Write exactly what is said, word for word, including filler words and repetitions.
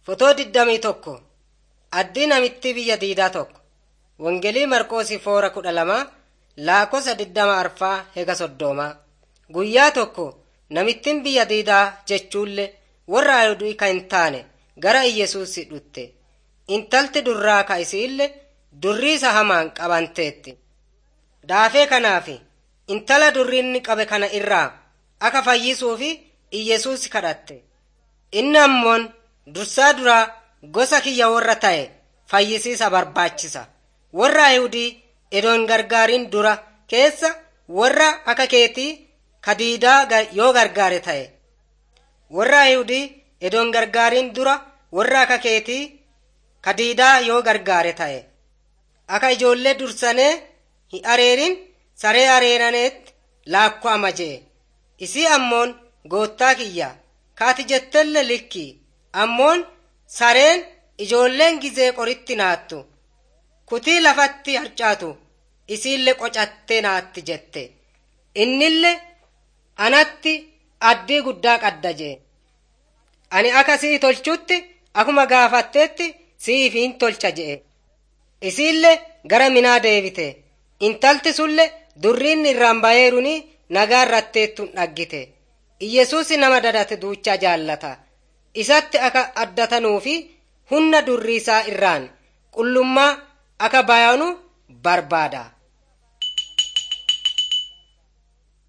Fotoo digdamii tokko addii namitti biyya diidaa tokko Wangeelii Marqoosii foora kudha lama laakosa digdama arfaa hega soddoma. Guyyaa tokko namittiin biyya diidaa jechuullee warra Ayihudii ka hin taane gara Iyesuus dhutte. Intalti durraa ka isiillee durriisa hamaan qabanteetti. Daafee kanaafi intala durriinni qabe kana irraa akka fayyisuufi Iyesuus kadhatte. Inni ammoon dursaa duraa gosa kiyya warra ta'e fayyisiisa barbaachisa. Warra Ayihudii edoon gargaarin dura keessa warra akka keetii ka diidaa yoo gargaare ta'e. Warra Ayihudii edoon gargaarin dura warra akka keetii ka diidaa yoo gargaare ta'e. Akka ijoollee dursanee hin areerin saree areeraneetti laakku'ama jee. Isii ammoon goottaa kiyya kaati jettelle likki ammoon sareen ijoolleen gizee qoritti naattu kutii lafatti harcaatu isiille qocattee naatti jette. Innille anatti addii guddaa qadda jee. Ani akka sii tolchutti akuma gaafatteetti siifiin tolcha jee. Isiille gara minaa deebite. Intalti sulle durriinni irraan bayeeruni nagaa irratteettun dhaggite. Iyesuus nama dadate duucha jaallata. Isatti akka addatanuufi hunna durriisaa irraan qullummaa akka bayanu barbaada.